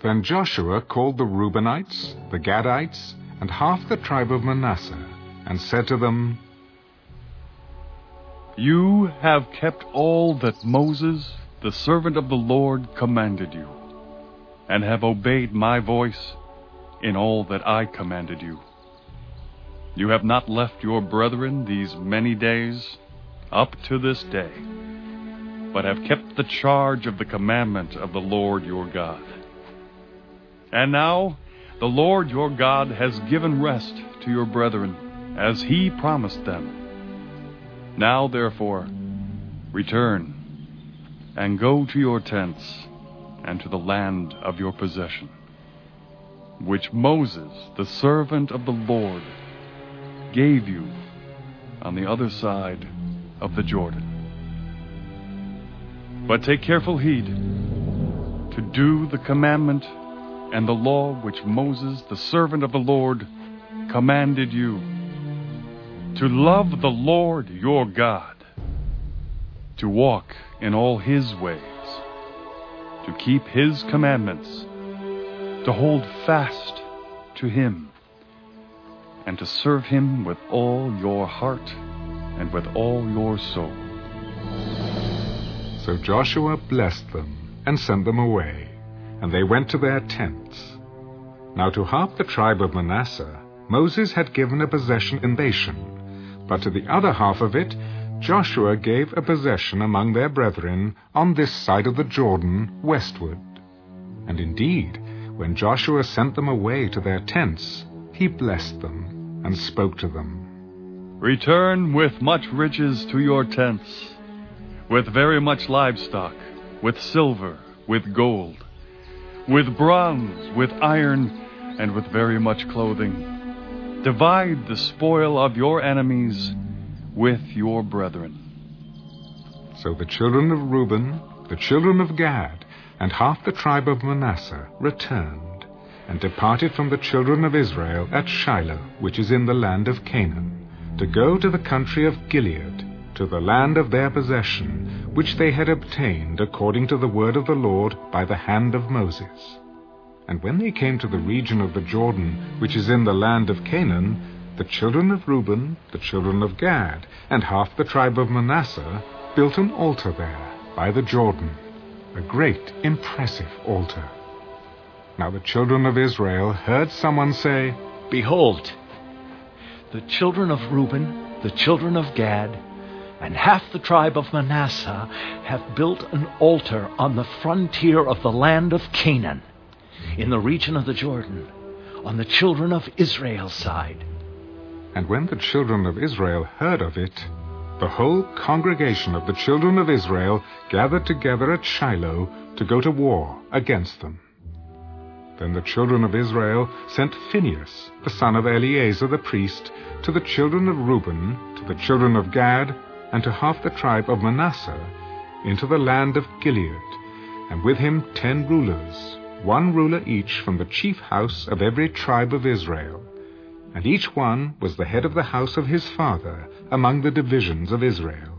Then Joshua called the Reubenites, the Gadites, and half the tribe of Manasseh, and said to them, You have kept all that Moses, the servant of the Lord, commanded you, and have obeyed my voice in all that I commanded you. You have not left your brethren these many days, up to this day, but have kept the charge of the commandment of the Lord your God. And now the Lord your God has given rest to your brethren, as he promised them. Now therefore, return, and go to your tents, and to the land of your possession, which Moses, the servant of the Lord, gave you on the other side of the Jordan. But take careful heed to do the commandment and the law which Moses, the servant of the Lord, commanded you, to love the Lord your God, to walk in all his ways, to keep his commandments, to hold fast to him, and to serve him with all your heart and with all your soul. So Joshua blessed them and sent them away, and they went to their tents. Now to half the tribe of Manasseh Moses had given a possession in Bashan, but to the other half of it Joshua gave a possession among their brethren on this side of the Jordan westward. And indeed, when Joshua sent them away to their tents, he blessed them and spoke to them. Return with much riches to your tents, with very much livestock, with silver, with gold, with bronze, with iron, and with very much clothing. Divide the spoil of your enemies with your brethren. So the children of Reuben, the children of Gad, and half the tribe of Manasseh returned, and departed from the children of Israel at Shiloh, which is in the land of Canaan, to go to the country of Gilead, to the land of their possession, which they had obtained according to the word of the Lord by the hand of Moses. And when they came to the region of the Jordan, which is in the land of Canaan, the children of Reuben, the children of Gad, and half the tribe of Manasseh built an altar there by the Jordan, a great, impressive altar. Now the children of Israel heard someone say, Behold, the children of Reuben, the children of Gad, and half the tribe of Manasseh have built an altar on the frontier of the land of Canaan, in the region of the Jordan, on the children of Israel's side. And when the children of Israel heard of it, the whole congregation of the children of Israel gathered together at Shiloh to go to war against them. Then the children of Israel sent Phinehas, the son of Eleazar the priest, to the children of Reuben, to the children of Gad, and to half the tribe of Manasseh, into the land of Gilead, and with him 10 rulers, 1 ruler each from the chief house of every tribe of Israel. And each one was the head of the house of his father among the divisions of Israel.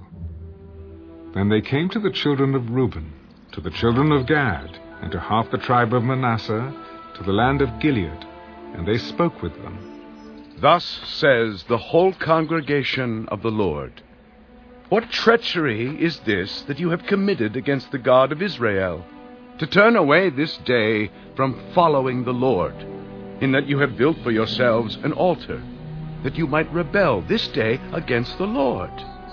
Then they came to the children of Reuben, to the children of Gad, and to half the tribe of Manasseh, to the land of Gilead, and they spoke with them. Thus says the whole congregation of the Lord, What treachery is this that you have committed against the God of Israel, to turn away this day from following the Lord, in that you have built for yourselves an altar, that you might rebel this day against the Lord?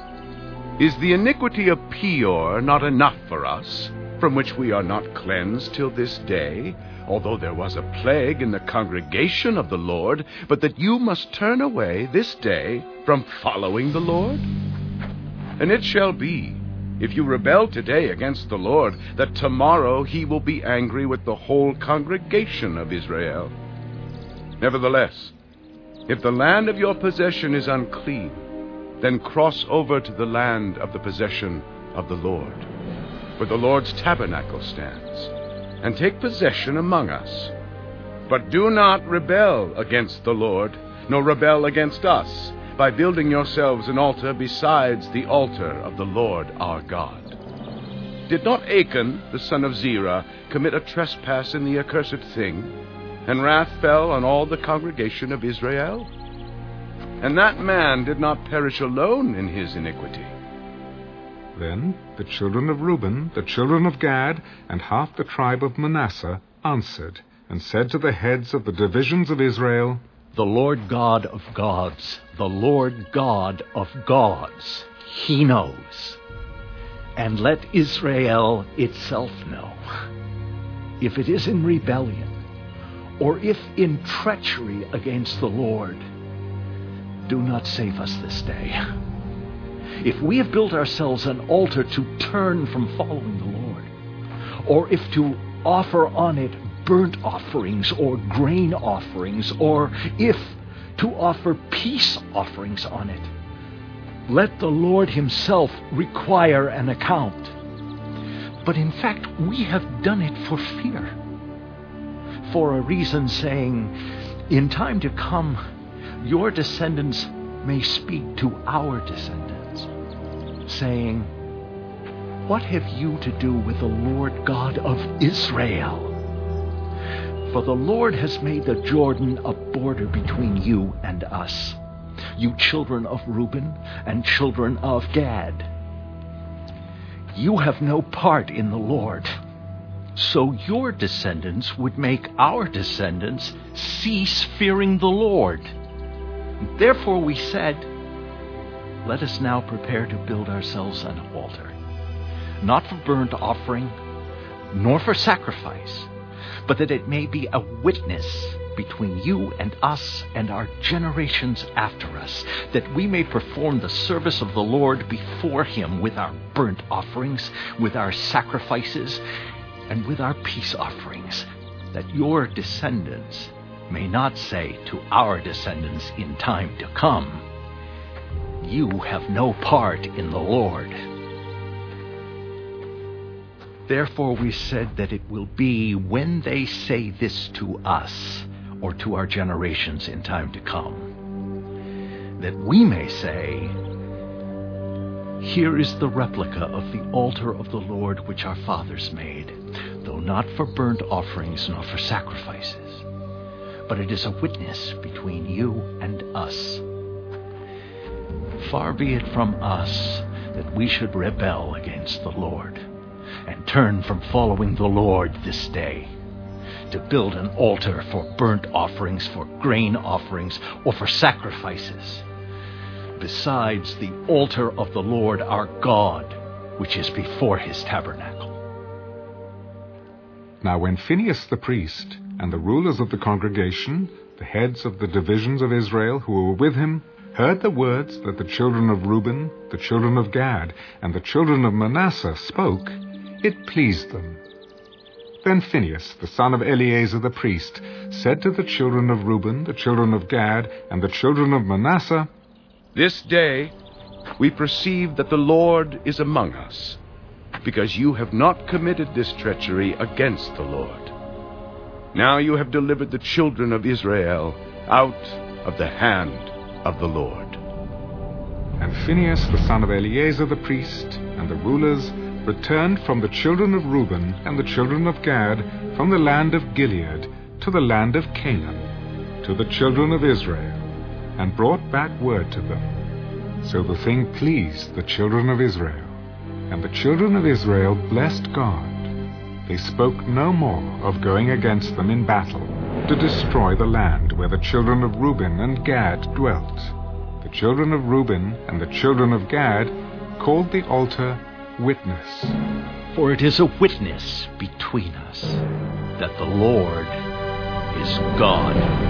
Is the iniquity of Peor not enough for us, from which we are not cleansed till this day, although there was a plague in the congregation of the Lord, but that you must turn away this day from following the Lord? And it shall be, if you rebel today against the Lord, that tomorrow he will be angry with the whole congregation of Israel. Nevertheless, if the land of your possession is unclean, then cross over to the land of the possession of the Lord, where the Lord's tabernacle stands, and take possession among us. But do not rebel against the Lord, nor rebel against us, by building yourselves an altar besides the altar of the Lord our God. Did not Achan, the son of Zerah, commit a trespass in the accursed thing, and wrath fell on all the congregation of Israel? And that man did not perish alone in his iniquity. Then the children of Reuben, the children of Gad, and half the tribe of Manasseh answered, and said to the heads of the divisions of Israel, The Lord God of gods, the Lord God of gods, He knows. And let Israel itself know. If it is in rebellion, or if in treachery against the Lord, do not save us this day. If we have built ourselves an altar to turn from following the Lord, or if to offer on it burnt offerings or grain offerings, or if to offer peace offerings on it, let the Lord Himself require an account. But in fact, we have done it for fear, for a reason, saying, in time to come, your descendants may speak to our descendants, saying, what have you to do with the Lord God of Israel? For the Lord has made the Jordan a border between you and us, you children of Reuben and children of Gad. You have no part in the Lord, so your descendants would make our descendants cease fearing the Lord. Therefore we said, let us now prepare to build ourselves an altar, not for burnt offering, nor for sacrifice, but that it may be a witness between you and us and our generations after us, that we may perform the service of the Lord before Him with our burnt offerings, with our sacrifices, and with our peace offerings, that your descendants may not say to our descendants in time to come, you have no part in the Lord. Therefore we said that it will be when they say this to us, or to our generations in time to come, that we may say, here is the replica of the altar of the Lord which our fathers made, though not for burnt offerings nor for sacrifices, but it is a witness between you and us. Far be it from us that we should rebel against the Lord, and turn from following the Lord this day, to build an altar for burnt offerings, for grain offerings, or for sacrifices, besides the altar of the Lord our God, which is before His tabernacle. Now when Phinehas the priest and the rulers of the congregation, the heads of the divisions of Israel who were with him, heard the words that the children of Reuben, the children of Gad, and the children of Manasseh spoke, it pleased them. Then Phinehas, the son of Eleazar the priest, said to the children of Reuben, the children of Gad, and the children of Manasseh, This day we perceive that the Lord is among us, because you have not committed this treachery against the Lord. Now you have delivered the children of Israel out of the hand of the Lord. And Phinehas, the son of Eleazar the priest, and the rulers returned from the children of Reuben and the children of Gad from the land of Gilead to the land of Canaan, to the children of Israel, and brought back word to them. So the thing pleased the children of Israel, and the children of Israel blessed God. They spoke no more of going against them in battle, to destroy the land where the children of Reuben and Gad dwelt. The children of Reuben and the children of Gad called the altar Witness. For it is a witness between us that the Lord is God.